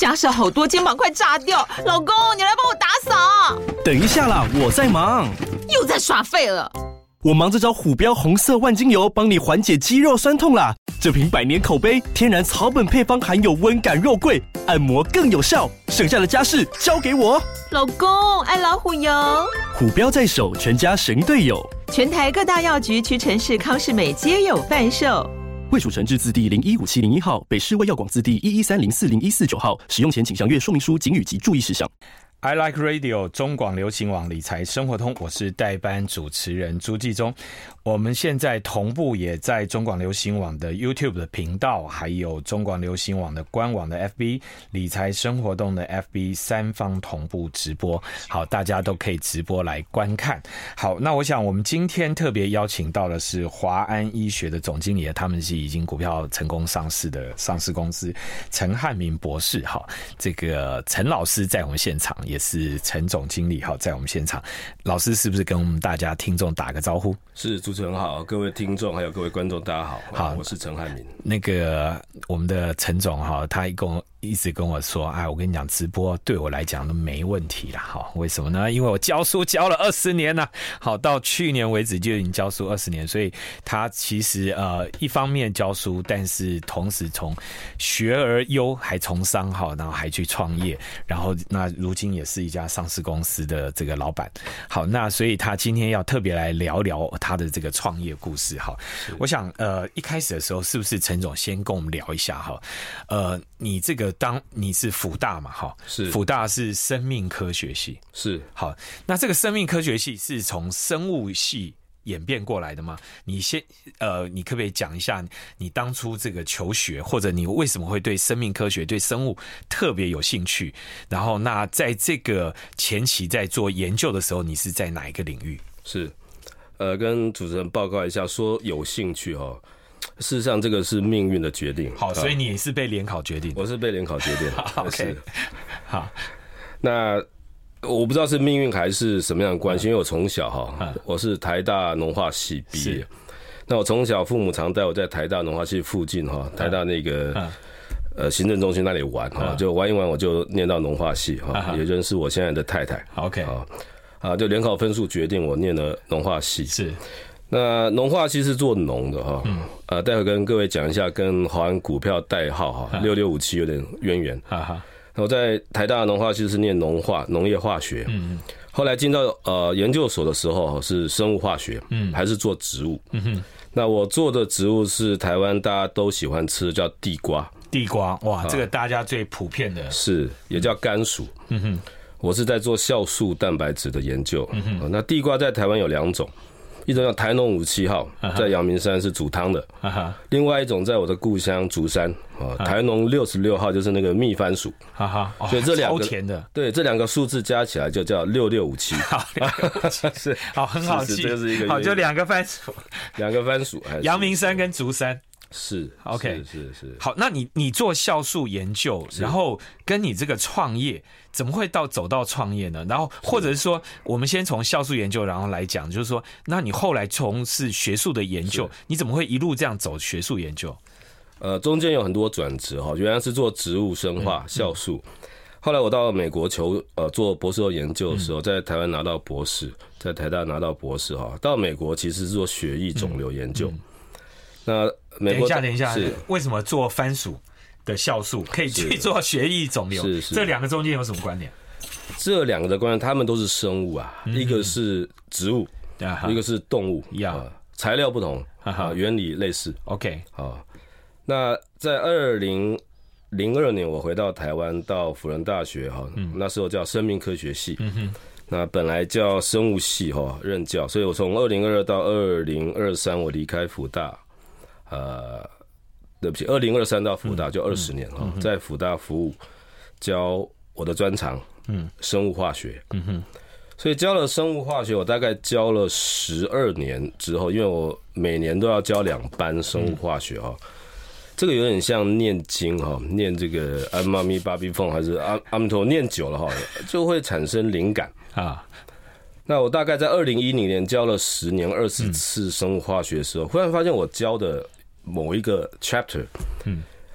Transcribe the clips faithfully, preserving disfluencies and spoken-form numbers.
家事好多，肩膀快炸掉。老公，你来帮我打扫。 等一下啦，我在忙。 又在耍废了。 我忙着找虎标红色万金油，帮你缓解肌肉酸痛啦。这瓶百年口碑，天然草本配方，含有温感肉桂，按摩更有效。剩下的家事交给我。 老公，爱老虎油。 虎标在手，全家神队友。 全台各大药局、屈臣氏、康士美皆有贩售。 卫署成字字第零一五七零一号，北市卫药广字第一一三零四零一四九号。使用前请详阅说明书、警语及注意事项。 I Like Radio 中广流行网理财生活通，我是代班主持人朱继忠。我们现在同步也在中广流行网的 YouTube 的频道，还有中广流行网的官网的 F B 理财生活通的 F B 三方同步直播。好，大家都可以直播来观看。好，那我想我们今天特别邀请到的是华安医学的总经理，他们是已经股票成功上市的上市公司陈汉明博士。好，这个陈老师在我们现场，也是陈总经理。好，在我们现场，老师是不是跟我们大家听众打个招呼？ 是，主持人好，各位听众还有各位观众大家好。 好， 我是陈汉明。 那个我们的陈总哈，他一共一直跟我说，哎，我跟你讲，直播对我来讲都没问题啦。好，为什么呢？因为我教书教了二十年了，好，到去年为止就已经教书二十年，所以他其实呃一方面教书，但是同时从学而优还从商哈，然后还去创业，然后那如今也是一家上市公司的这个老板。好，那所以他今天要特别来聊聊他的这个创业故事。好，我想呃一开始的时候，是不是陈总先跟我们聊一下哈？呃，你这个当你是辅大嘛，哈， 是辅大是生命科学系， 是好，那这个生命科学系是从生物系演变过来的吗？你先呃，你可不可以讲一下你当初这个求学，或者你为什么会对生命科学、对生物特别有兴趣？然后，那在这个前期在做研究的时候，你是在哪一个领域？ 是，呃，跟主持人报告一下，说有兴趣哈、哦。事实上，这个是命运的决定。 好，所以你也是被联考决定的。 我是被联考决定的。 OK， 好， 那我不知道是命运还是什么样的关系，因为我从小哈，我是台大农化系毕业。那我从小父母常带我在台大农化系附近哈，台大那个呃行政中心那里玩哈，就玩一玩我就念到农化系哈，也认识我现在的太太。 OK， 啊，就联考分数决定我念了农化系。 是。 那农化系是做农的哈，嗯，呃，待会跟各位讲一下，跟华安股票代号哈六六五七有点渊源。哈哈，我在台大农化系是念农化，农业化学。嗯嗯。后来进到呃研究所的时候是生物化学，嗯，还是做植物。嗯哼。那我做的植物是台湾大家都喜欢吃的，叫地瓜。 地瓜，哇，这个大家最普遍的。 是，也叫甘薯。嗯哼。我是在做酵素蛋白质的研究。嗯哼。那地瓜在台湾有两种。一种叫台农五七号，在阳明山是煮汤的；另外一种在我的故乡竹山，台农六十六号就是那个蜜番薯。所以这两个超甜的，对，这两个数字加起来就叫六六五七。好， 是好，很好记。 这是一个好，就两个番薯， 两个番薯， 阳明山跟竹山。 是 OK， 是是是。 好，那你你做酵素研究，然后跟你这个创业，怎么会到走到创业呢？然后或者是说，我们先从酵素研究，然后来讲，就是说，那你后来从事学术的研究，你怎么会一路这样走学术研究？ 呃，中间有很多转职哈，原来是做植物生化、嗯、酵素，后来我到美国求呃做博士后研究的时候，在台湾拿到博士，在台大拿到博士哈，到美国其实是做血液肿瘤研究。嗯嗯那美国等一下，等一下，为什么做番薯的酵素可以去做血液肿瘤？ 是是， 这两个中间有什么关联？ 这两个的关联，他们都是生物啊，嗯、一个是植物，啊、一个是动物，啊、材料不同，啊、原理类似。 OK， 好，那在二零零二年，我回到台湾，到辅仁大学哈，嗯、那时候叫生命科学系。嗯哼。那本来叫生物系哈任教，所以我从二零二二到二零二三，我离开辅大。呃，对不起，二零二三到辅大就二十年哈、嗯嗯，在辅大服务，教我的专长，嗯，生物化学，嗯哼，所以教了生物化学，我大概教了十二年之后，因为我每年都要教两班生物化学哈、嗯，这个有点像念经哈，念这个安妈咪巴比凤还是阿阿弥陀，念久了哈，就会产生灵感啊。那我大概在二零一零年教了十年二十次生物化学的时候，忽然发现我教的某一个 chapter， 嗯，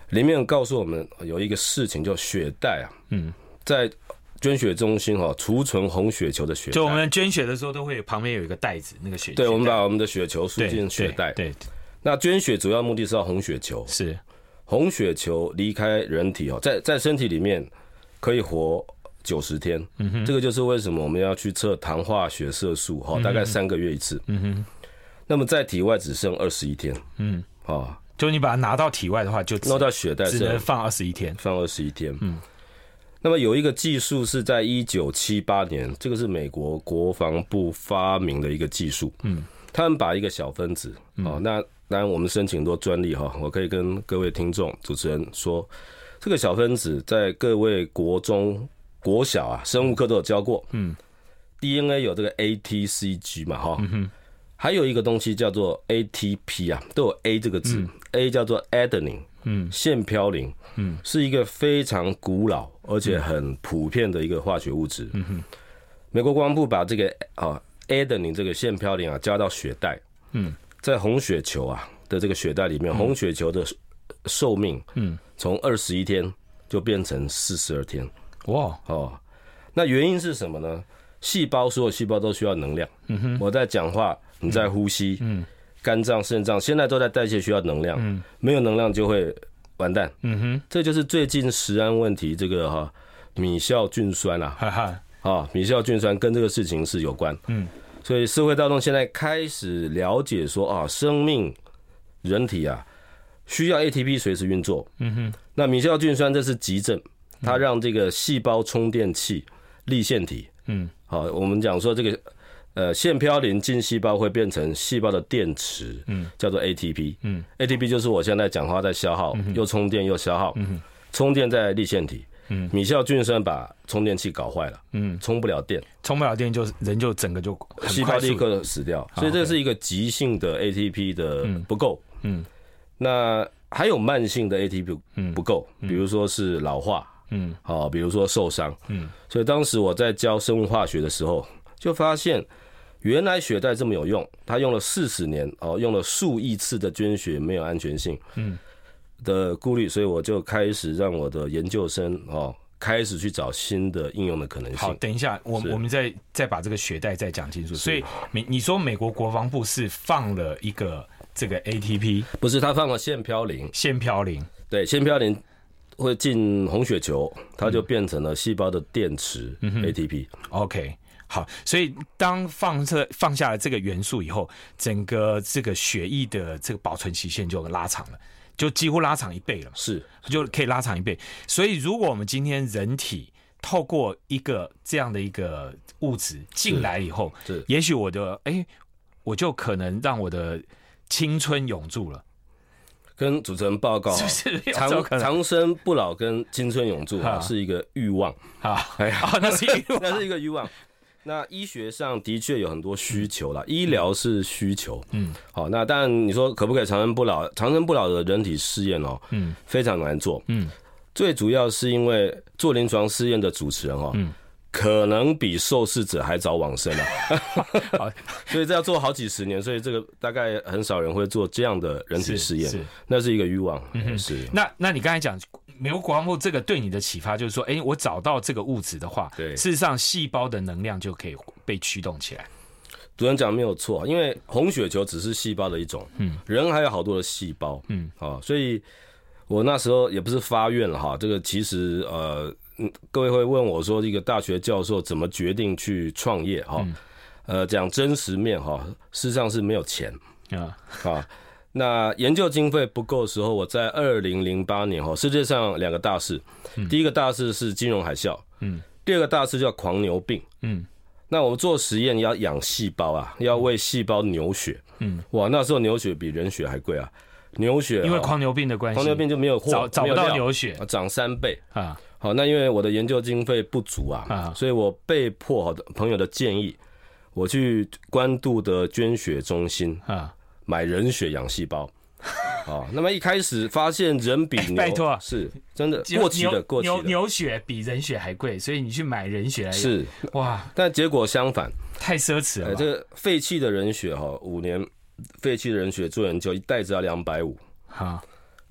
里面告诉我们有一个事情，叫血袋啊，嗯，在捐血中心哈、哦、储存红血球的血袋。 就我们捐血的时候都会旁边有一个袋子，那个血对，我们把我们的血球输进血袋。 对，对那捐血主要目的是要红血球， 是红血球离开人体哦，在在身体里面可以活九十天，嗯哼，这个就是为什么我们要去测糖化血色素哈、哦，大概三个月一次，嗯哼，那么在体外只剩二十一天，嗯，哦， 就你把它拿到体外的话，就弄到血袋只能放二十一天， 放二十一天，嗯。那么有一个技术是在一九七八年，这个是美国国防部发明的一个技术。嗯，他们把一个小分子，嗯、哦，那当然我们申请很多专利哈，我可以跟各位听众、主持人说，这个小分子在各位国中、国小啊，生物课都有教过。嗯 ，D N A 有这个 A T C G 嘛，哈、嗯哼，还有一个东西叫做 A T P 啊，都有 A 这个字、嗯、，A 叫做 adenine。嗯，线嘌呤，嗯，是一个非常古老而且很普遍的一个化学物质。嗯哼，美国国防部把这个啊 adenine 这个线嘌呤啊加到血袋，嗯，在红血球啊的这个血袋里面，嗯、红血球的寿命，嗯，从二十一天就变成四十二天。哇，哦，那原因是什么呢？细胞所有细胞都需要能量。嗯哼，我在讲话，你在呼吸。嗯。嗯肝脏、肾脏现在都在代谢，需要能量，嗯、没有能量就会完蛋。嗯哼，这就是最近食安问题，这个哈、啊、米酵菌酸啊，哈哈，啊米酵菌酸跟这个事情是有关。嗯，所以社会大众现在开始了解说啊，生命人体啊需要 A T P 随时运作。嗯哼，那米酵菌酸这是急症，它让这个细胞充电器粒线体，嗯，好，我们讲说这个。呃，线嘌呤进细胞会变成细胞的电池，嗯，叫做 A T P， 嗯 ，A T P 就是我现在讲话在消耗，嗯、又充电又消耗，嗯、充电在粒线体，嗯，米酵菌酸把充电器搞坏了，嗯，充不了电， 充不了电就人就整个就很细胞立刻死掉，所以这是一个急性的 A T P 的不够，嗯，嗯那还有慢性的 A T P 不够，嗯、比如说是老化，嗯，好，比如说受伤，嗯，所以当时我在教生物化学的时候，就发现。原来血袋这么有用，他用了四十年哦，用了数亿次的捐血没有安全性的顾虑，所以我就开始让我的研究生哦开始去找新的应用的可能性。 好，等一下，我我们再再把这个血袋再讲清楚。所以你你说美国国防部是放了一个这个 A T P， 不是他放了线嘌呤， 线嘌呤对，线嘌呤会进红血球，它就变成了细胞的电池、嗯、A T P。OK。 好，所以当放这放下了这个元素以后，整个这个血液的这个保存期限就拉长了，就几乎拉长一倍了， 是就可以拉长一倍。所以如果我们今天人体透过一个这样的一个物质进来以后，也许我的哎，我就可能让我的青春永驻了。 跟主持人报告，长长生不老跟青春永驻啊，是一个欲望啊，哎呀，那是欲望， 那是一个欲望。那医学上的确有很多需求啦，医疗是需求，嗯，好，那当然你说可不可以长生不老？长生不老的人体试验哦，嗯，非常难做，嗯，最主要是因为做临床试验的主持人哦，嗯。可能比受试者还早往生啊，所以这要做好几十年，所以这个大概很少人会做这样的人体试验，是是那是一个欲望。嗯、是那那你刚才讲美国国防部这个对你的启发，就是说，哎、欸，我找到这个物质的话，对，事实上细胞的能量就可以被驱动起来。 主任讲没有错，因为红血球只是细胞的一种，嗯，人还有好多的细胞，嗯，啊，所以我那时候也不是发愿了哈，这个其实呃。嗯，各位会问我说，一个大学教授怎么决定去创业哈？嗯、呃，讲真实面哈，事实上是没有钱啊啊。那研究经费不够的时候，我在二零零八年哈，世界上两个大事，嗯、第一个大事是金融海啸，嗯，第二个大事叫狂牛病，嗯。那我们做实验要养细胞啊，要为细胞牛血，嗯，哇，那时候牛血比人血还贵啊。牛血因为狂牛病的关系， 狂牛病就没有货， 找找不到牛血， 涨三倍啊。好，那因为我的研究经费不足啊，啊所以我被迫的朋友的建议，我去关渡的捐血中心啊买人血养细胞。啊，那么一开始发现人比牛，欸、 拜托、啊， 是真的过期的，过期的牛牛血比人血还贵，所以你去买人血来养是哇，但结果相反， 太奢侈了、欸。 这个废弃的人血哈，五年废弃的人血做研究，一袋子要两百五。好，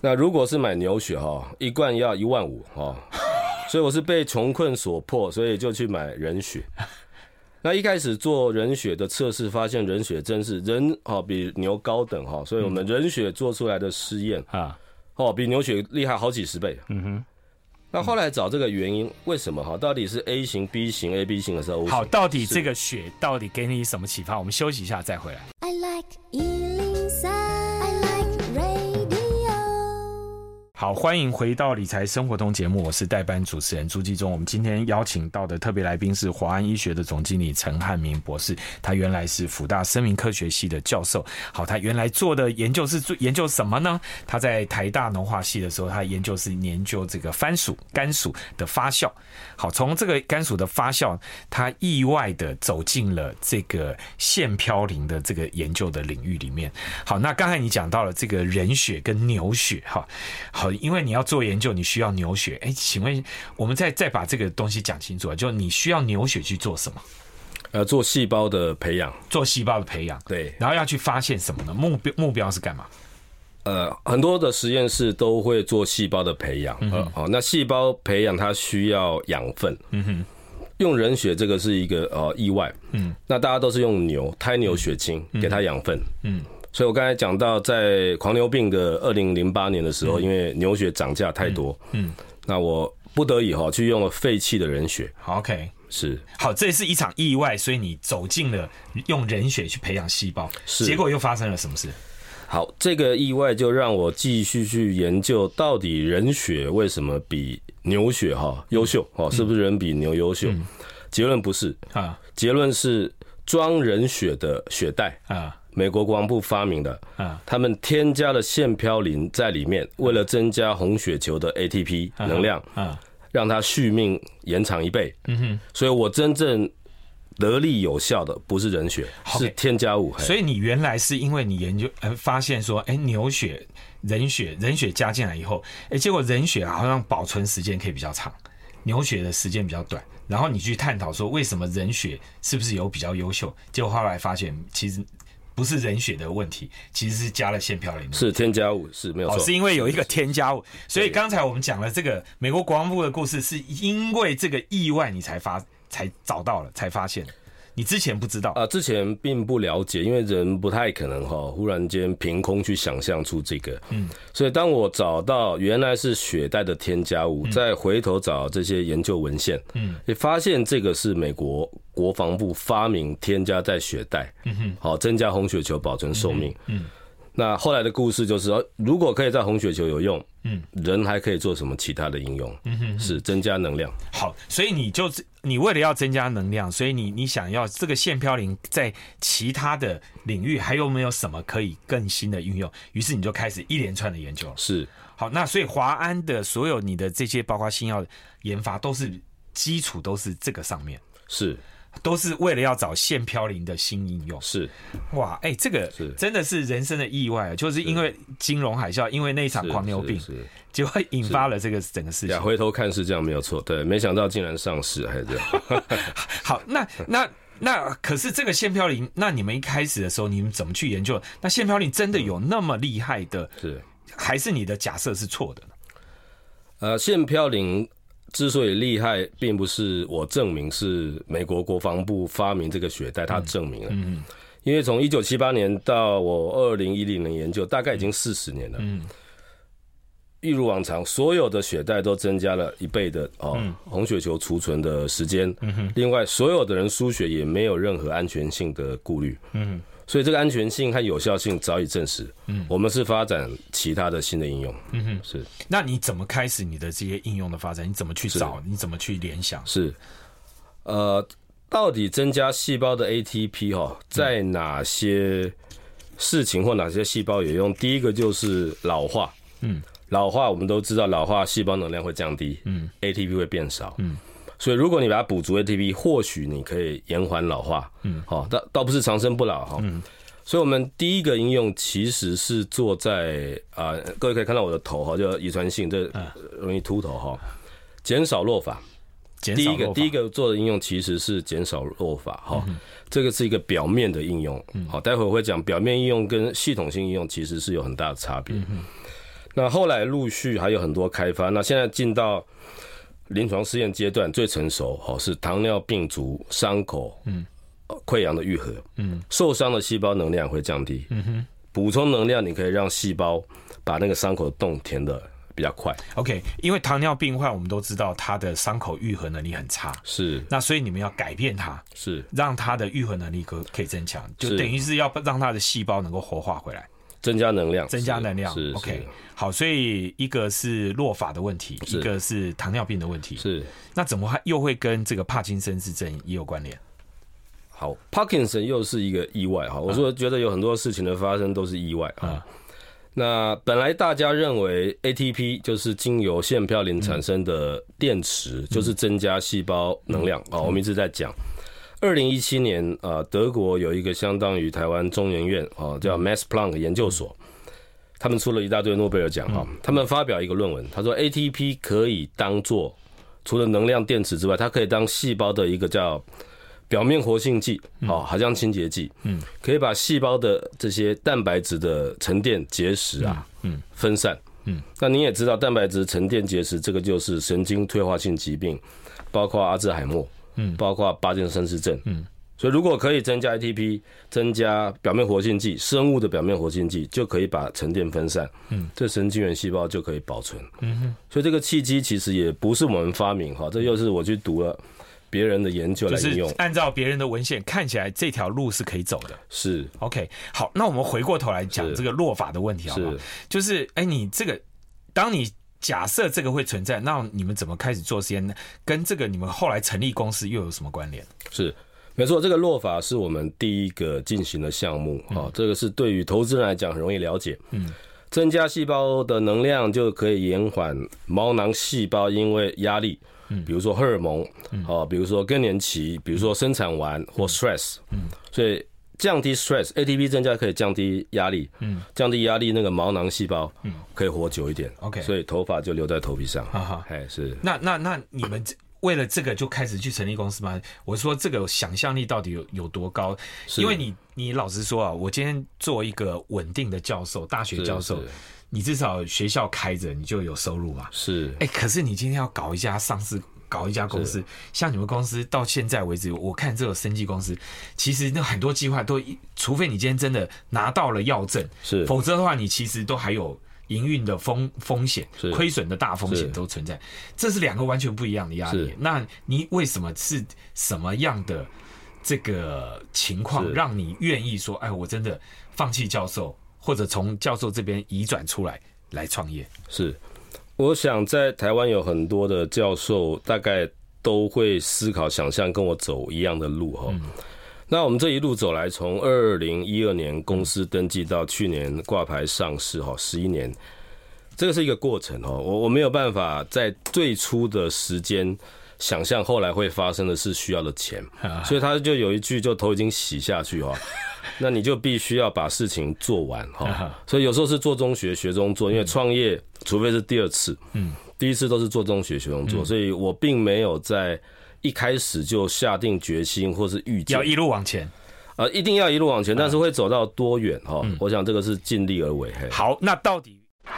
那如果是买牛血哈，一罐要一万五哈，所以我是被穷困所迫，所以就去买人血。那一开始做人血的测试，发现人血真是人哈比牛高等哈，所以我们人血做出来的试验啊，哦比牛血厉害好几十倍。嗯哼。那后来找这个原因，为什么哈？到底是 A 型、B 型、A B 型还是 O 型？ 好，到底这个血到底给你什么启发？我们休息一下再回来。I like 一零三 I like radio。好，欢迎回到理财生活通节目，我是代班主持人朱继忠。我们今天邀请到的特别来宾是华安医学的总经理陈汉明博士，他原来是辅大生命科学系的教授。好，他原来做的研究是研究什么呢？他在台大农化系的时候，他研究是研究这个番薯、甘薯的发酵。好，从这个甘薯的发酵，他意外的走进了这个腺嘌呤的这个研究的领域里面。好，那刚才你讲到了这个人血跟牛血，哈，好，因为你要做研究，你需要牛血。哎，请问我们再再把这个东西讲清楚啊，就你需要牛血去做什么？ 呃，做细胞的培养， 做细胞的培养， 对， 然后要去发现什么呢？目标目标是干嘛？ 呃，很多的实验室都会做细胞的培养，嗯呃哦、那细胞培养它需要养分，嗯哼，用人血这个是一个呃意外，嗯，那大家都是用牛胎牛血清给它养分，嗯。所以我刚才讲到，在狂牛病的二零零八年的时候，嗯、因为牛血涨价太多，嗯，嗯那我不得已哈去用了废弃的人血。 OK， 是好，这是一场意外，所以你走进了用人血去培养细胞，是结果又发生了什么事？ 好，这个意外就让我继续去研究，到底人血为什么比牛血哈优秀？哦，是不是人比牛优秀？嗯、结论不是啊，结论是装人血的血袋啊。美国国防部发明的，啊，他们添加了腺嘌呤在里面，为了增加红血球的 A T P 能量，啊，让它续命延长一倍。嗯哼，所以我真正得力有效的不是人血，是添加物。 所以你原来是因为你研究呃发现说，哎，牛血、人血、人血加进来以后，哎，结果人血好像保存时间可以比较长，牛血的时间比较短。然后你去探讨说，为什么人血是不是有比较优秀？结果后来发现，其实不是人血的问题，其实是加了腺嘌呤， 是添加物，是没有错、哦， 是因为有一个添加物。所以刚才我们讲了这个美国国防部的故事，是因为这个意外你才发才找到了，才发现。你之前不知道啊、呃？之前并不了解，因为人不太可能哈，忽然间凭空去想象出这个。嗯，所以当我找到原来是血袋的添加物，嗯、再回头找这些研究文献，嗯，也发现这个是美国国防部发明添加在血袋，嗯哼，好增加红血球保存寿命。嗯，嗯那后来的故事就是说，如果可以在红血球有用，嗯，人还可以做什么其他的应用？嗯哼，是增加能量。 好，所以你就你为了要增加能量，所以你你想要这个腺嘌呤在其他的领域还有没有什么可以更新的运用？于是你就开始一连串的研究。 是， 好，那所以华安的所有你的这些包括新药研发都是基础都是这个上面。 是。 都是为了要找腺嘌呤的新应用。 是， 哇，哎、欸，这个真的是人生的意外，就是因为金融海啸，因为那场狂牛病，就会引发了这个整个事情。 回头看是这样没有错，对，没想到竟然上市还是这样。 好，那那那可是这个腺嘌呤，那你们一开始的时候，你们怎么去研究？那腺嘌呤真的有那么厉害的？是，还是你的假设是错的呢？ 呃，腺嘌呤之所以厉害，并不是我证明，是美国国防部发明这个血袋，他证明了。嗯嗯、因为从一九七八年到我二零一零年研究，大概已经四十年了。嗯，一如往常，所有的血袋都增加了一倍的哦、嗯、红血球储存的时间。嗯、另外，所有的人输血也没有任何安全性的顾虑。嗯。所以这个安全性和有效性早已证实。嗯，我们是发展其他的新的应用。嗯哼，是。 那你怎么开始你的这些应用的发展？你怎么去找？你怎么去联想？ 是，呃，到底增加细胞的 A T P 哈，在哪些事情或哪些细胞有用？第一个就是老化。嗯，老化我们都知道，老化细胞能量会降低。嗯 ，A T P 会变少。嗯。所以，如果你把它补足 A T P， 或许你可以延缓老化，嗯，好、哦，倒倒不是长生不老哈。嗯，所以我们第一个应用其实是做在啊、呃，各位可以看到我的头哈，就遗传性，这容易秃头哈，减少落发。第一个第一个做的应用其实是减少落发哈，嗯、这个是一个表面的应用。好、嗯，待会我会讲表面应用跟系统性应用其实是有很大的差别。嗯那后来陆续还有很多开发，那现在进到临床试验阶段最成熟，哦，是糖尿病足伤口，嗯，溃疡的愈合，嗯，受伤的细胞能量会降低，嗯哼，补充能量，你可以让细胞把那个伤口的洞填的比较快。 OK， 因为糖尿病患我们都知道它的伤口愈合能力很差， 是， 那所以你们要改变它， 是让它的愈合能力可可以增强，就等于是要让它的细胞能够活化回来。 增加能量， 增加能量。 是 OK， 好，所以一个是落发的问题，一个是糖尿病的问题。 是，那怎么又会跟这个帕金森氏症也有关联？ 好 ，Parkinson 又是一个意外哈。我说觉得有很多事情的发生都是意外啊。嗯、那本来大家认为 A T P 就是经由腺嘌呤产生的电池，嗯、就是增加细胞能量啊。嗯、我们一直在讲。二零一七年，呃，德国有一个相当于台湾中研院哦，叫 Max Planck 研究所，他们出了一大堆诺贝尔奖哈。他们发表一个论文，他说 A T P 可以当做除了能量电池之外，它可以当细胞的一个叫表面活性剂，哦，好像清洁剂，嗯，可以把细胞的这些蛋白质的沉淀结石啊，嗯，分散，嗯，那你也知道，蛋白质沉淀结石这个就是神经退化性疾病，包括阿兹海默。嗯，包括帕金森氏症，嗯，所以如果可以增加 A T P， 增加表面活性剂，生物的表面活性剂，就可以把沉淀分散，嗯，这神经元细胞就可以保存，嗯哼，所以这个契机其实也不是我们发明哈，这又是我去读了别人的研究来应用， 就是按照别人的文献看起来这条路是可以走的， 是 OK。好，那我们回过头来讲这个落发的问题好不好？就是哎，你这个当你假设这个会存在，那你们怎么开始做实验呢？跟这个你们后来成立公司又有什么关联？ 是，没错，这个落发是我们第一个进行的项目，嗯哦，这个是对于投资人来讲很容易了解。嗯，增加细胞的能量就可以延缓毛囊细胞因为压力，嗯，比如说荷尔蒙，嗯哦，比如说更年期，比如说生产完或 stress，嗯，所以降低 stress，A T P 增加可以降低压力，嗯，降低压力，那个毛囊细胞，嗯，可以活久一点 ，OK， 所以头发就留在头皮上，哈哈，哎，是。 那那那你们为了这个就开始去成立公司吗？我说这个想象力到底有有多高？因为你你老实说啊，我今天做一个稳定的教授，大学教授，你至少学校开着，你就有收入嘛。 是， 哎，可是你今天要搞一家上市。搞一家公司，像你们公司到现在为止，我看这个生技公司，其实那很多计划都，除非你今天真的拿到了药证， 是， 否则的话，你其实都还有营运的风风险、亏损的大风险都存在，这是两个完全不一样的压力。那你为什么是什么样的这个情况，让你愿意说，哎，我真的放弃教授，或者从教授这边移转出来来创业？ 是。我想在台湾有很多的教授大概都会思考想象跟我走一样的路哈、嗯。那我们这一路走来，从二零一二年公司登记到去年挂牌上市哈，十一年，这个是一个过程哈。我我没有办法在最初的时间想象后来会发生的是需要的钱，所以他就有一句就头已经洗下去哈。那你就必须要把事情做完哈，所以有时候是做中学学中做，因为创业除非是第二次，嗯，第一次都是做中学学中做，所以我并没有在一开始就下定决心或是预见要一路往前， 呃，一定要一路往前，但是会走到多远哈？嗯、我想这个是尽力而为。 好，那到底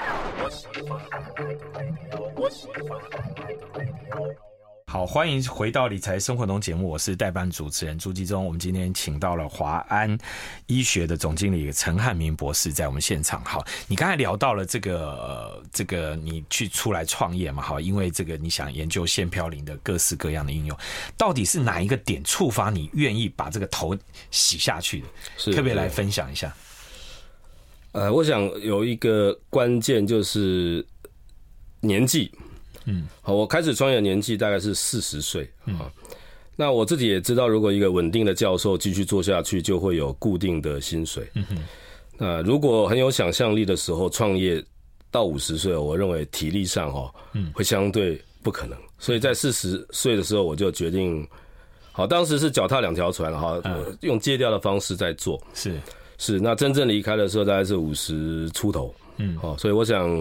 好，欢迎回到理财生活中节目，我是代班主持人朱继忠。我们今天请到了华安医学的总经理陈汉明博士在我们现场。好，你刚才聊到了这个、呃、这个你去出来创业嘛？好，因为这个你想研究腺嘌呤的各式各样的应用，到底是哪一个点触发你愿意把这个头洗下去的？可不可以来分享一下？ 呃，我想有一个关键就是年纪。嗯，好，我开始创业的年纪大概是四十岁啊。那我自己也知道，如果一个稳定的教授继续做下去，就会有固定的薪水。嗯哼。那如果很有想象力的时候创业到五十岁，我认为体力上哈，嗯，会相对不可能。所以在四十岁的时候，我就决定，好，当时是脚踏两条船哈，嗯、用借调的方式在做。 是是， 那真正离开的时候大概是五十出头。嗯，好，所以我想。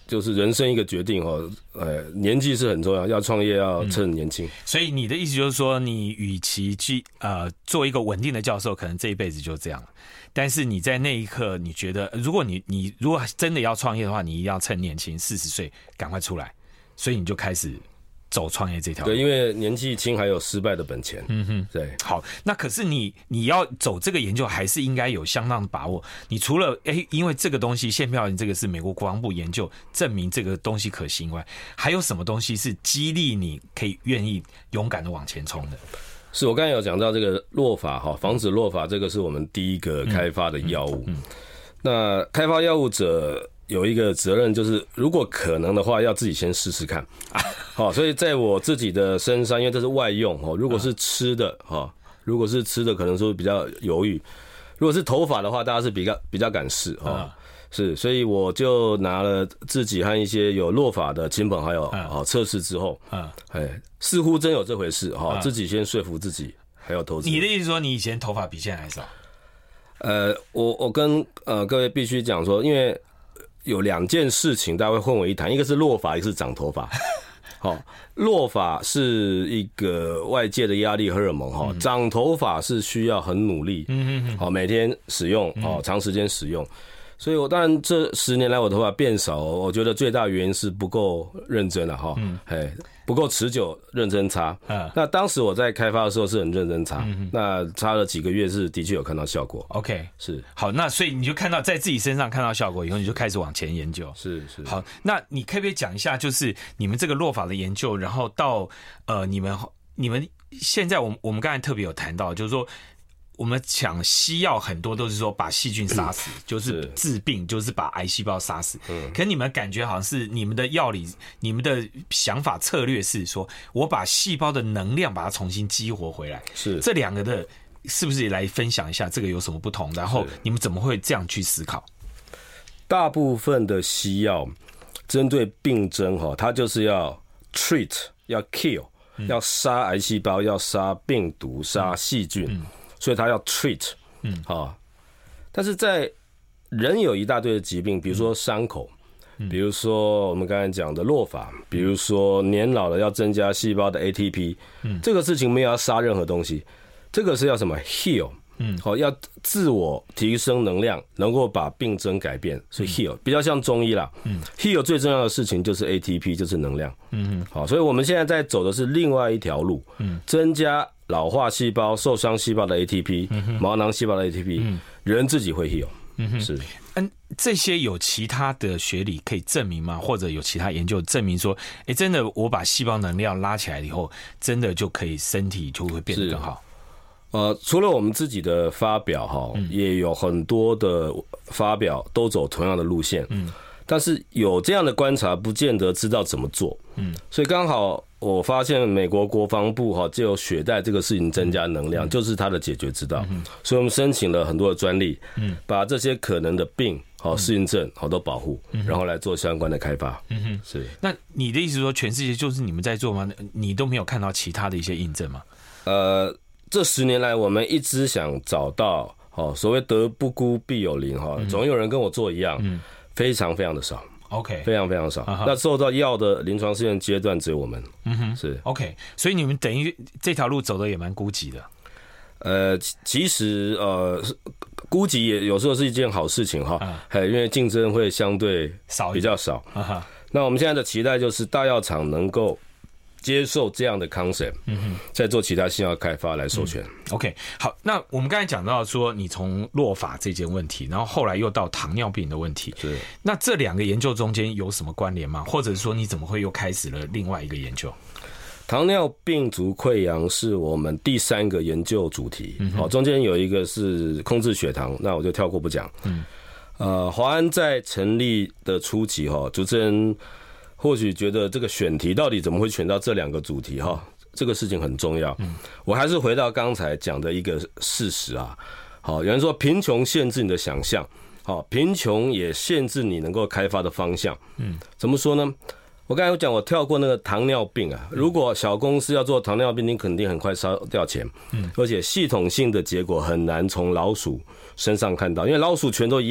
就是人生一个决定哦，呃，年纪是很重要，要创业要趁年轻、嗯。 所以你的意思就是说，你与其去呃做一个稳定的教授，可能这一辈子就这样了。但是你在那一刻，你觉得，如果你你如果真的要创业的话，你一定要趁年轻，四十岁赶快出来，所以你就开始走创业这条路。 对，因为年纪轻还有失败的本钱。 嗯哼， 对。 好，那可是你你要走这个研究，还是应该有相当的把握。你除了哎，因为这个东西腺嘌呤这个是美国国防部研究证明这个东西可行外，还有什么东西是激励你可以愿意勇敢的往前冲的？ 是我刚才有讲到这个落发哈，防止落发，这个是我们第一个开发的药物。嗯嗯嗯、那开发药物者有一个责任，就是如果可能的话，要自己先试试看。好，所以在我自己的身上，因为这是外用哈，如果是吃的哈，如果是吃的，可能说比较犹豫；如果是头发的话，大家是比较比较敢试哈。是，所以我就拿了自己和一些有落发的亲朋好友啊测试之后，哎，似乎真有这回事哈，自己先说服自己，还有投资。 你的意思说，你以前头发比现在还少？ 呃，我我跟呃各位必须讲说，因为有两件事情大家会混为一谈，一个是落发，一个是长头发。好，落发是一个外界的压力荷尔蒙哈，长头发是需要很努力，嗯嗯，好，每天使用哦，长时间使用。所以我当然这十年来我头发变少，我觉得最大原因是不够认真了哈，嗯，哎，不够持久，认真擦。嗯，那当时我在开发的时候是很认真擦，嗯、那擦了几个月是的确有看到效果。 OK， 是好，那所以你就看到在自己身上看到效果以后，你就开始往前研究。 是是。 好，那你可不可以讲一下，就是你们这个落发的研究，然后到呃你们你们现在我们我们刚才特别有谈到，就是说。我们讲西药很多都是说把细菌杀死，就是治病，就是把癌细胞杀死。嗯，可你们感觉好像是你们的药理，你们的想法策略是说，我把细胞的能量把它重新激活回来。 是这两个的，是不是来分享一下这个有什么不同？然后你们怎么会这样去思考？ 大部分的西药针对病症哈，它就是要 treat， 要 kill，、嗯、要杀癌细胞，要杀病毒，杀细菌。嗯嗯，所以它要 treat， 嗯，好，但是在人有一大堆的疾病，比如说伤口，嗯、比如说我们刚才讲的落发，比如说年老了要增加细胞的 A T P， 嗯，这个事情没有要杀任何东西，这个是要什么 heal， 嗯，好，要自我提升能量，能够把病症改变，所以 heal 比较像中医啦，嗯 ，heal 最重要的事情就是 A T P， 就是能量，嗯，好，所以我们现在在走的是另外一条路，嗯，增加。老化细胞、受伤细胞的 A T P，、嗯、毛囊细胞的 A T P，、嗯、人自己会 heal，、嗯、是。 嗯，这些有其他的学理可以证明吗？或者有其他研究证明说，哎，真的我把细胞能量拉起来以后，真的就可以身体就会变得更好？ 呃，除了我们自己的发表哈，嗯、也有很多的发表都走同样的路线，嗯，但是有这样的观察，不见得知道怎么做，嗯，所以刚好。我发现美国国防部哈就有血袋这个事情增加能量，嗯、就是它的解决之道，嗯、所以我们申请了很多的专利，嗯、把这些可能的病好适应症好都保护，嗯、然后来做相关的开发。嗯哼，是。 那你的意思说全世界就是你们在做吗？你都没有看到其他的一些印证吗？ 呃，这十年来我们一直想找到哦，所谓德不孤必有邻哈，嗯、总有人跟我做一样，嗯、非常非常的少。 OK， 非常非常少。Uh-huh. 那受到药的临床试验阶段只有我们，嗯哼，是 OK。所以你们等于这条路走的也蛮孤寂的。 呃，其实呃，孤寂也有时候是一件好事情哈，uh-huh. 因为竞争会相对比较少。Uh-huh. 那我们现在的期待就是大药厂能够接受这样的 concept， 嗯哼，再做其他新药开发来授权。嗯、 OK， 好，那我们刚才讲到说，你从落发这件问题，然后后来又到糖尿病的问题， 是。 那这两个研究中间有什么关联吗？或者说你怎么会又开始了另外一个研究？ 糖尿病足溃疡是我们第三个研究主题，好、嗯，中间有一个是控制血糖，那我就跳过不讲。嗯，呃，华安在成立的初期，哈，主持人。或许觉得这个选题到底怎么会选到这两个主题哈？这个事情很重要。嗯，我还是回到刚才讲的一个事实啊。好，有人说贫穷限制你的想象，好，贫穷也限制你能够开发的方向。嗯，怎么说呢？我刚才有讲，我跳过那个糖尿病啊。如果小公司要做糖尿病，你肯定很快烧掉钱。嗯，而且系统性的结果很难从老鼠身上看到，因为老鼠全都一样。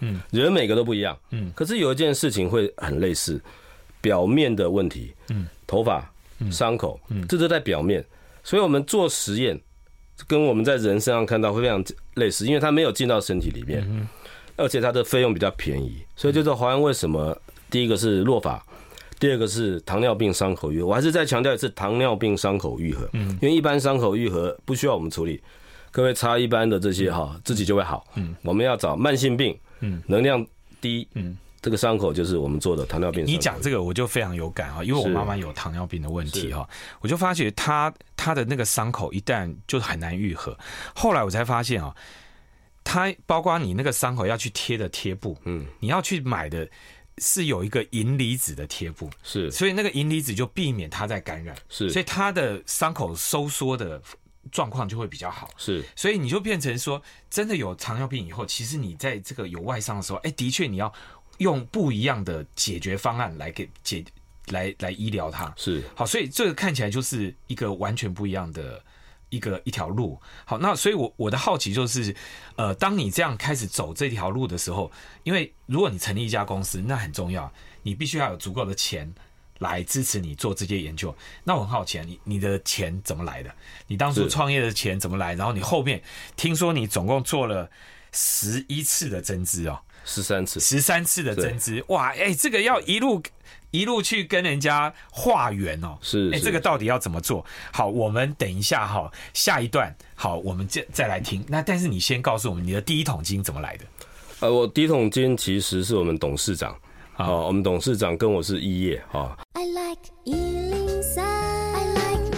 嗯，人每个都不一样，嗯，可是有一件事情会很类似，表面的问题，嗯，头发、伤口，嗯，这都在表面，所以我们做实验，跟我们在人身上看到会非常类似，因为它没有进到身体里面，嗯，而且它的费用比较便宜，所以就是华安为什么第一个是落发。第二个是糖尿病伤口愈合，我还是再强调一次，糖尿病伤口愈合，嗯，因为一般伤口愈合不需要我们处理，各位擦一般的这些哈，自己就会好，嗯，我们要找慢性病，嗯，能量低，嗯，这个伤口就是我们做的糖尿病。你讲这个我就非常有感啊，因为我妈妈有糖尿病的问题哈，我就发觉她她的那个伤口一旦就很难愈合，后来我才发现啊，它包括你那个伤口要去贴的贴布，嗯，你要去买的。是有一个银离子的贴布， 是， 所以那个银离子就避免它在感染， 是， 所以它的伤口收缩的状况就会比较好， 是， 所以你就变成说，真的有糖尿病以后，其实你在这个有外伤的时候，哎，的确你要用不一样的解决方案来给解来来医疗它， 是， 好，所以这个看起来就是一个完全不一样的。一个一条路，好，那所以我，我我的好奇就是，呃，当你这样开始走这条路的时候，因为如果你成立一家公司，那很重要，你必须要有足够的钱来支持你做这些研究。那我很好奇，你你的钱怎么来的？你当初创业的钱怎么来？然后你后面听说你总共做了十一次的增资哦， 十三次， 十三次的增资，哇，哎、欸，这个要一路。一路去跟人家化缘哦， 是， 哎、欸，这个到底要怎么做？好，我们等一下哈，下一段好，我们再再来听。那但是你先告诉我们，你的第一桶金怎么来的？ 呃，我第一桶金其实是我们董事长，啊、哦，我们董事长跟我是一业哈。I like 一零三 I like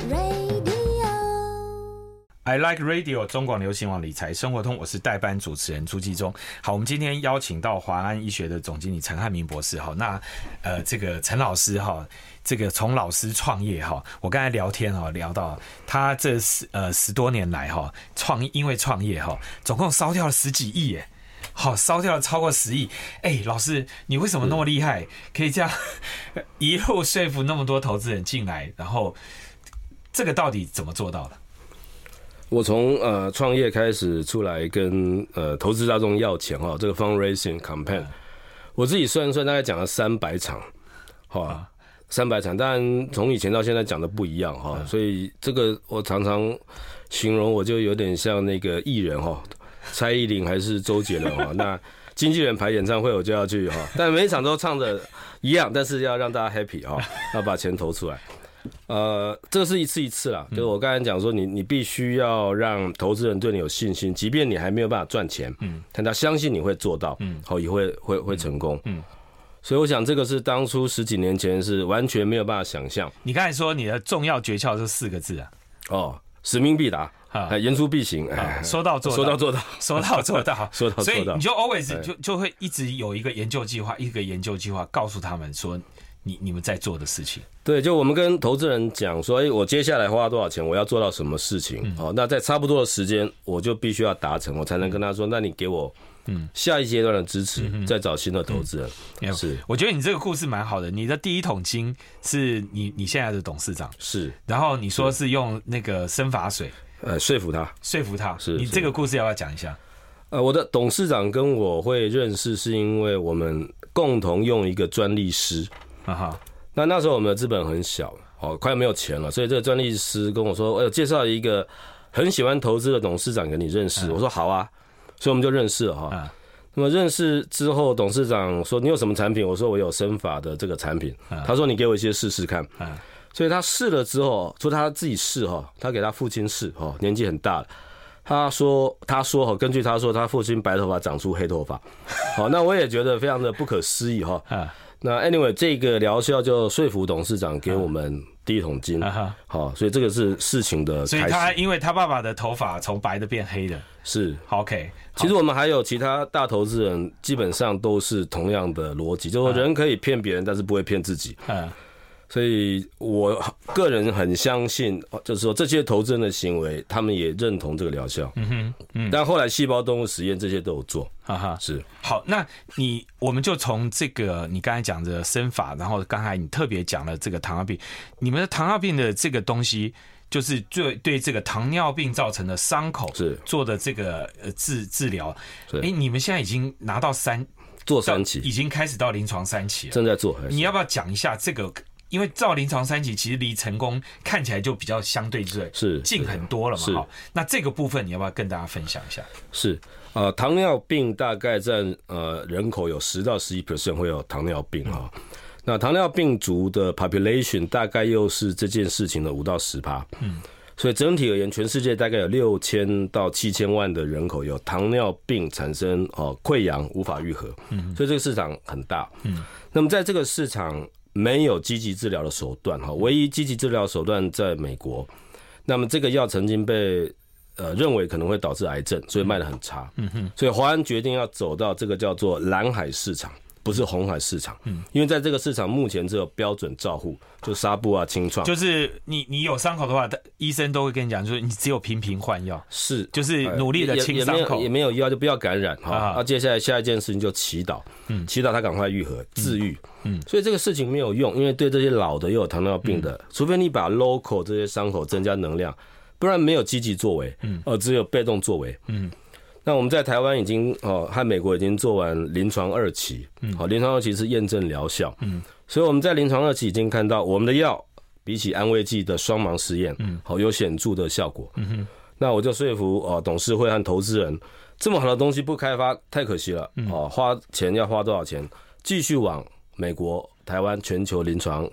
radio。I like radio 中广流行网理财生活通，我是代班主持人朱继忠。好，我们今天邀请到华安医学的总经理陈汉明博士。好，那呃，这个陈老师哈，这个从老师创业哈，我刚才聊天哈，聊到他这十呃十多年来哈，创因为创业哈，总共烧掉了十几亿耶。好，烧掉了超过十亿。哎，老师，你为什么那么厉害，可以这样一路说服那么多投资人进来？然后这个到底怎么做到的？ 我从呃创业开始出来跟呃投资大众要钱哈，这个 fundraising campaign，、嗯、我自己算一算大概讲了三百场，哈，三百场，但从以前到现在讲的不一样哈、嗯，所以这个我常常形容我就有点像那个艺人哈，蔡依林还是周杰伦哈，那经纪人排演唱会我就要去哈，但每一场都唱的一样，但是要让大家 happy 哈，要把钱投出来。呃，这个是一次一次啦，就是我刚才讲说你，你必须要让投资人对你有信心，即便你还没有办法赚钱，嗯，但他相信你会做到，嗯，好，也会会会成功，嗯，所以我想这个是当初十几年前是完全没有办法想象。 你刚才说你的重要诀窍是四个字啊， 哦，使命必达。啊，言出必行，哎， 说到做到， 说到做到， 说到做到， 说到做到， 所以你就 always 就就会一直有一个研究计划，一个研究计划，告诉他们说你你们在做的事情。 对，就我们跟投资人讲说，哎，我接下来花多少钱，我要做到什么事情，嗯、哦，那在差不多的时间，我就必须要达成，我才能跟他说，那你给我。嗯，下一阶段的支持，嗯、再找新的投资人、嗯。是， 我觉得你这个故事蛮好的。你的第一桶金是你你现在的董事长是， 然后你说是用那个生发水， 呃，说服他， 说服他。 是， 你这个故事要不要讲一下？ 呃，我的董事长跟我会认识，是因为我们共同用一个专利师啊哈。那那时候我们的资本很小，哦，快没有钱了，所以这个专利师跟我说，哎，介绍一个很喜欢投资的董事长给你认识。嗯、我说好啊。所以我们就认识了哈、嗯。那么认识之后，董事长说：“你有什么产品？”我说：“我有生发的这个产品。嗯”他说：“你给我一些试试看。嗯”所以他试了之后，说他自己试哈，他给他父亲试哈，年纪很大了。他说：“他说哈，根据他说，他父亲白头发长出黑头发。”好，那我也觉得非常的不可思议哈。嗯、那 anyway， 这个疗效就说服董事长给我们第一桶金。好、嗯，所以这个是事情的开始。 所以他因为他爸爸的头发从白的变黑的。 是 ，OK。 其实我们还有其他大投资人，基本上都是同样的逻辑，就是说人可以骗别人，但是不会骗自己。嗯，所以我个人很相信，就是说这些投资人的行为，他们也认同这个疗效。嗯哼，嗯。但后来细胞动物实验这些都有做。哈哈，是。 好，那你我们就从这个你刚才讲的生发，然后刚才你特别讲了这个糖尿病，你们的糖尿病的这个东西。就是对对这个糖尿病造成的伤口是做的这个呃治治疗，哎，你们现在已经拿到三做三期， 已经开始到临床三期了， 正在做。 你要不要讲一下这个？因为照临床三期，其实离成功看起来就比较相对是近很多了嘛。好，那这个部分你要不要跟大家分享一下？ 是，呃，糖尿病大概占呃人口有十到十一 percent 会有糖尿病哈、嗯。那糖尿病族的 population 大概又是这件事情的五到十趴。嗯。所以整体而言，全世界大概有六千到七千万的人口有糖尿病产生哦溃疡无法愈合。嗯。所以这个市场很大。嗯。那么在这个市场，没有积极治疗的手段，唯一积极治疗手段在美国。那么这个药曾经被呃认为可能会导致癌症，所以卖得很差。嗯哼，所以华安决定要走到这个叫做蓝海市场，不是红海市场。嗯，因为在这个市场目前只有标准照护，就纱布啊、清创。 就是你你有伤口的话，医生都会跟你讲，就是你只有频频换药， 是就是努力的清伤口， 也没有药就不要感染哈。啊，接下来下一件事情就祈祷，嗯，祈祷他赶快愈合、治愈。嗯，所以这个事情没有用，因为对这些老的又有糖尿病的，嗯、除非你把 local 这些伤口增加能量，不然没有积极作为，嗯，呃，只有被动作为，嗯。那我们在台湾已经哦，和美国已经做完临床二期，嗯，好，临床二期是验证疗效，嗯，所以我们在临床二期已经看到我们的药比起安慰剂的双盲实验，嗯，好有显著的效果，嗯哼。那我就说服哦董事会和投资人，这么好的东西不开发太可惜了，嗯，哦，花钱要花多少钱？继续往美国、台湾、全球临床。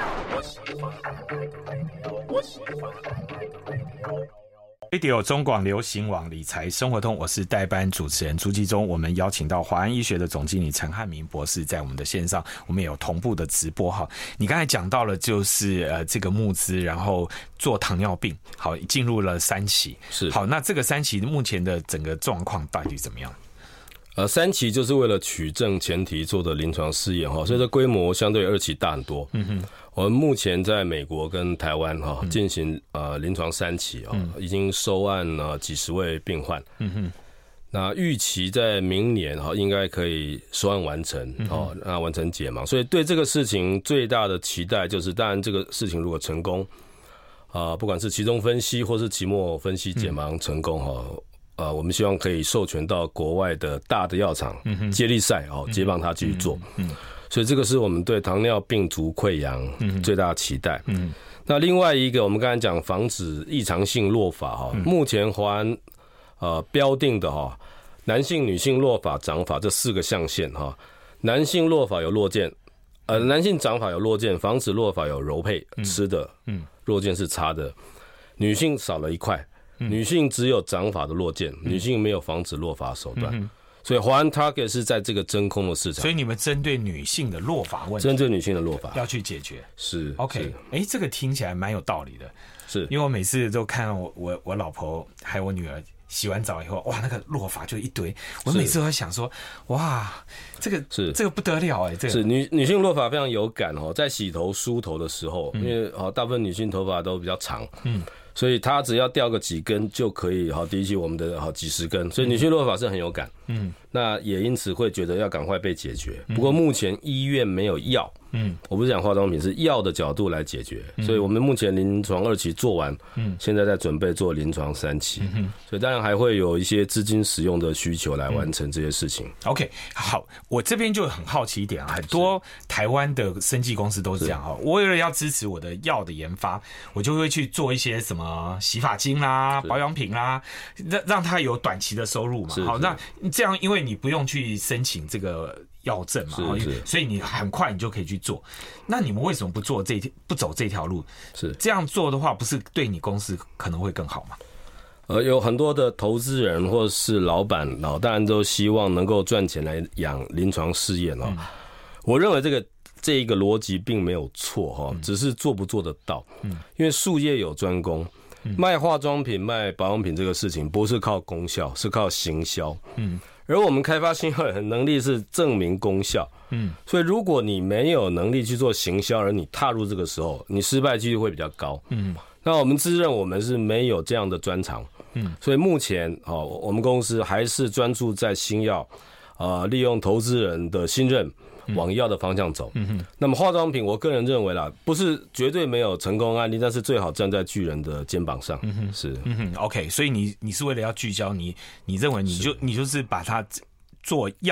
Radio 中广流行网理财生活通，我是代班主持人朱继忠。我们邀请到华安医学的总经理陈汉明博士在我们的线上，我们也有同步的直播哈。你刚才讲到了就是呃这个募资，然后做糖尿病，好进入了三期， 是好。 那这个三期目前的整个状况到底怎么样？ 呃，三期就是为了取证前提做的临床试验哈，所以这规模相对二期大很多。嗯哼，我们目前在美国跟台湾哈进行呃临床三期啊，已经收案了几十位病患。嗯哼，那预期在明年哈应该可以收案完成哦，那完成解盲。所以对这个事情最大的期待就是，当然这个事情如果成功，啊、呃，不管是期中分析或是期末分析解盲成功哈。呃，我们希望可以授权到国外的大的药厂接力赛哦，接棒他继续做。嗯，嗯所以这个是我们对糖尿病足溃疡最大的期待。嗯，那另外一个，我们刚才讲防止异常性落发哈，嗯、目前华安呃标定的哈，男性、女性落发、长发这四个象限哈，男性落发有落键，呃，男性长发有落键，防止落发有柔配吃的，嗯，落键是擦的，女性少了一块。女性只有长发的落键，嗯、女性没有防止落发手段，嗯、所以华安 target 是在这个真空的市场。 所以你们针对女性的落发问题， 针对女性的落发要去解决。 是 OK， 哎、欸，这个听起来蛮有道理的。 是因为我每次都看我我我老婆还有我女儿洗完澡以后，哇，那个落发就一堆。我每次都会想说，哇，这个是这个不得了哎、欸，这个是女女性落发非常有感哦，在洗头梳头的时候，嗯、因为哦大部分女性头发都比较长，嗯。所以它只要掉个几根就可以好抵起我们的好几十根，所以女性落发是很有感，嗯，那也因此会觉得要赶快被解决。不过目前医院没有药，嗯，我不是讲化妆品，是药的角度来解决，嗯、所以我们目前临床二期做完，嗯，现在在准备做临床三期，嗯，所以当然还会有一些资金使用的需求来完成这些事情。 嗯、OK， 好，我这边就很好奇一点啊，很多台湾的生技公司都是这样哈，我为了要支持我的药的研发，我就会去做一些什么。洗发精啦、保养品啦，让让他有短期的收入嘛。好，那这样因为你不用去申请这个药证嘛，所以你很快你就可以去做。那你们为什么不做这不走这条路？是这样做的话，不是对你公司可能会更好吗？ 呃，有很多的投资人或是老板，老当然都希望能够赚钱来养临床试验哦。嗯、我认为这个。这一个逻辑并没有错哈，只是做不做得到。嗯，因为术业有专攻，嗯、卖化妆品、卖保养品这个事情不是靠功效，是靠行销。嗯，而我们开发新药的能力是证明功效。嗯，所以如果你没有能力去做行销，而你踏入这个时候，你失败几率会比较高。嗯，那我们自认我们是没有这样的专长。嗯，所以目前哦，我们公司还是专注在新药，呃，利用投资人的信任。往药的方向走，嗯哼。那么化妆品，我个人认为啦，不是绝对没有成功案例，但是最好站在巨人的肩膀上，嗯哼，是， 嗯哼 ，OK。所以你你是为了要聚焦，你你认为你就你就是把它做药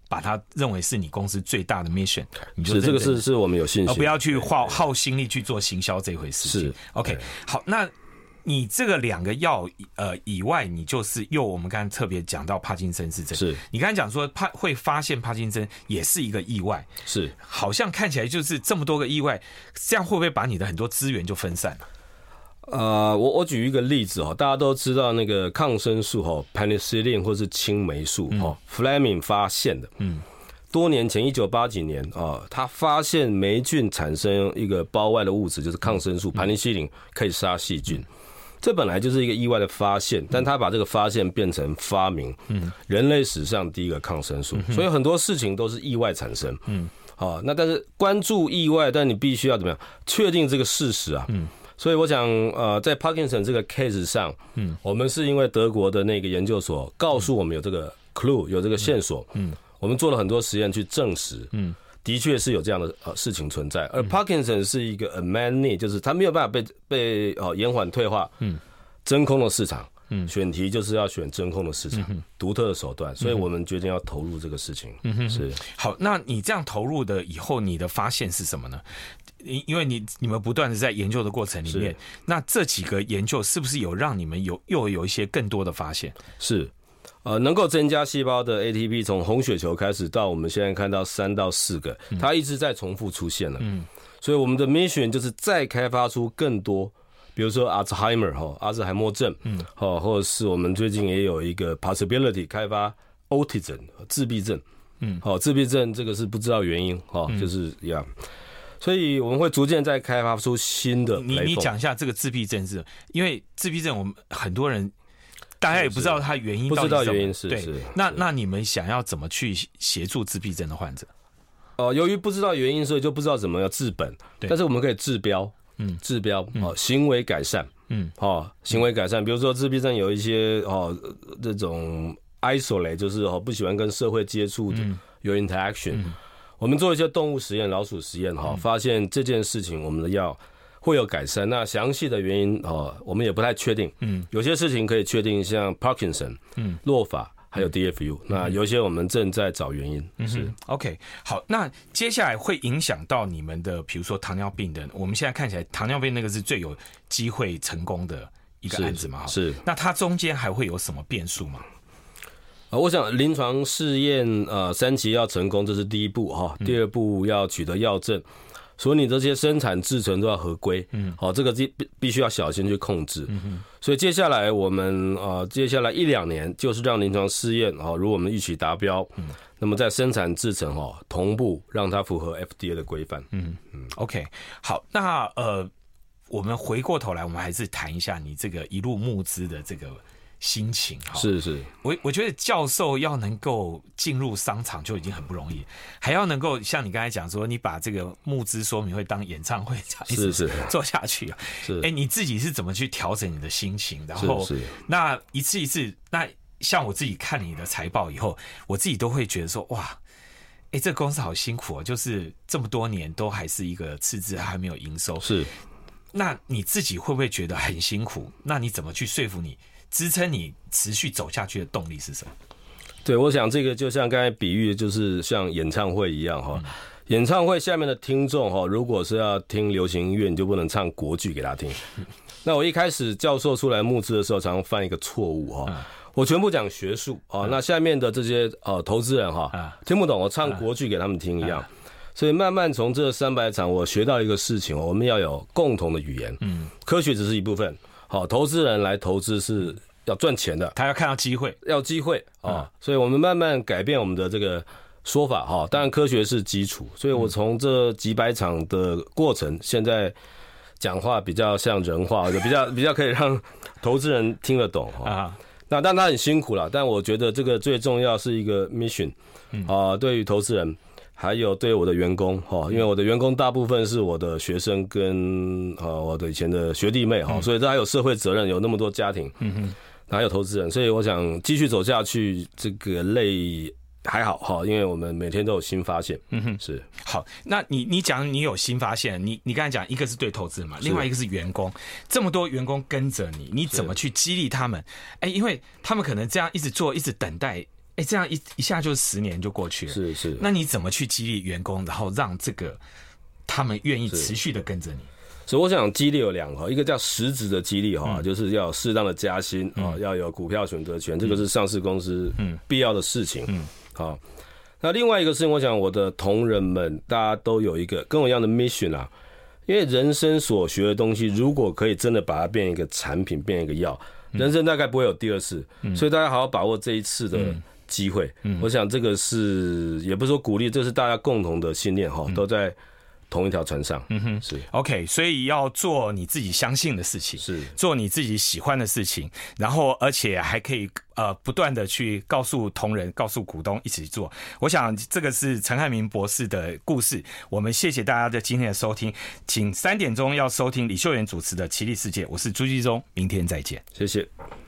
把它认为是你公司最大的 mission， 你就是这个是是我们有信心， 而不要去耗耗心力去做行销这回事情。 是 OK， 好，那你这个两个药呃以外，你就是又我们刚才特别讲到帕金森氏症， 是你刚才讲说帕会发现帕金森也是一个意外， 是好像看起来就是这么多个意外，这样会不会把你的很多资源就分散了？ 呃，我我举一个例子哈，大家都知道那个抗生素哈 ，penicillin 或是青霉素哈、嗯、，Fleming 发现的，嗯，多年前一九八几年啊，他发现霉菌产生一个胞外的物质，就是抗生素 penicillin 可以杀细菌。这本来就是一个意外的发现，但他把这个发现变成发明，嗯，人类史上第一个抗生素，所以很多事情都是意外产生，嗯，好，那但是关注意外，但你必须要怎么样确定这个事实啊，嗯。所以我想，呃，在 Parkinson 这个 case 上，嗯，我们是因为德国的那个研究所告诉我们有这个 clue， 有这个线索，嗯，我们做了很多实验去证实，嗯，的确是有这样的呃事情存在。而 Parkinson 是一个 many， 就是它没有办法被被哦延缓退化，嗯，真空的市场，嗯，选题就是要选真空的市场，嗯、独特的手段，所以我们决定要投入这个事情。嗯哼，是好。那你这样投入的以后，你的发现是什么呢？因为你你们不断的在研究的过程里面，那这几个研究是不是有让你们有又有一些更多的发现？ 是，呃，能够增加细胞的 A T P， 从红血球开始到我们现在看到三到四个，它一直在重复出现了。嗯，所以我们的 mission 就是再开发出更多，比如说 Alzheimer 哈，阿兹海默症，嗯，哦，或者是我们最近也有一个 possibility 开发 autism 自闭症，嗯，好、哦，自闭症这个是不知道原因，哈、哦，就是一样。所以我们会逐渐在开发出新的。 你你讲一下这个自闭症是，因为自闭症我们很多人大家也不知道它原因到底是什么， 不知道原因是对。 是那那你们想要怎么去协助自闭症的患者？ 哦、呃，由于不知道原因，所以就不知道怎么样治本。但是我们可以治标，嗯，治标哦、呃，行为改善，嗯，哦，行为改善，比如说自闭症有一些哦这种 isolate， 就是哦不喜欢跟社会接触的，嗯、有 interaction。嗯，我们做一些动物实验、老鼠实验哈，发现这件事情我们的药会有改善。那详细的原因哦，我们也不太确定。嗯，有些事情可以确定，像 Parkinson、嗯、落发还有 D F U、嗯。那有些我们正在找原因。嗯、是 OK。好，那接下来会影响到你们的，比如说糖尿病的，我们现在看起来糖尿病那个是最有机会成功的一个案子嘛？ 是。 那它中间还会有什么变数吗？ 呃，我想临床试验呃三期要成功，这是第一步哈。第二步要取得药证，所以你这些生产制程都要合规。嗯，好，这个必必须要小心去控制。嗯，所以接下来我们呃接下来一两年就是让临床试验哈，如果我们预期达标，嗯，那么在生产制程哈同步让它符合 F D A 的规范。嗯嗯 ，OK， 好，那呃我们回过头来，我们还是谈一下你这个一路募资的这个心情。 是是， 我我觉得教授要能够进入商场就已经很不容易，还要能够像你刚才讲说，你把这个募资说明会当演唱会一直做下去啊。是，哎，你自己是怎么去调整你的心情？然后是是那一次一次，那像我自己看你的财报以后，我自己都会觉得说，哇，哎，这个公司好辛苦哦，就是这么多年都还是一个赤字，还没有营收。 是， 那你自己会不会觉得很辛苦？那你怎么去说服你？支撑你持续走下去的动力是什么？ 对，我想这个就像刚才比喻的，就是像演唱会一样哈。嗯、演唱会下面的听众哈，如果是要听流行音乐，你就不能唱国剧给他听。嗯、那我一开始教授出来募资的时候，常常犯一个错误哈。嗯、我全部讲学术啊，嗯、那下面的这些呃投资人哈，嗯、听不懂，我唱国剧给他们听一样。嗯、所以慢慢从这三百场，我学到一个事情，我们要有共同的语言。嗯，科学只是一部分。好，投资人来投资是要赚钱的， 他要看到机会， 要机会啊、嗯！所以我们慢慢改变我们的这个说法哈。当然，科学是基础，所以我从这几百场的过程，现在讲话比较像人话，就比较比较可以让投资人听得懂哈。那但他很辛苦啦，但我觉得这个最重要是一个 mission 啊、呃，对于投资人。还有对我的员工哈，因为我的员工大部分是我的学生跟呃我的以前的学弟妹哈，所以这还有社会责任，有那么多家庭，嗯哼，还有投资人，所以我想继续走下去，这个累还好哈，因为我们每天都有新发现，嗯哼，是好。那你你讲你有新发现，你你刚才讲一个是对投资人嘛，另外一个是员工，这么多员工跟着你，你怎么去激励他们？哎，因为他们可能这样一直做，一直等待。 哎，这样一一下就十年就过去了。 是是。 那你怎么去激励员工，然后让这个他们愿意持续的跟着你？ 所以我想激励有两个，一个叫实质的激励哈， 嗯、 就是要适当的加薪啊、嗯，要有股票选择权，这个是上市公司必要的事情。嗯，好。那另外一个事情，我想我的同仁们大家都有一个跟我一样的 mission 啊，因为人生所学的东西，如果可以真的把它变一个产品，变一个药，人生大概不会有第二次，嗯、所以大家好好把握这一次的机会。嗯、我想这个是也不是说鼓励，这是大家共同的信念哈，都在同一条船上。嗯哼，是 OK， 所以要做你自己相信的事情， 是做你自己喜欢的事情，然后而且还可以呃不断的去告诉同仁、告诉股东一起做。我想这个是陈汉明博士的故事。我们谢谢大家的今天的收听，请三点钟要收听李秀媛主持的《奇力世界》，我是朱继忠，明天再见， 谢谢。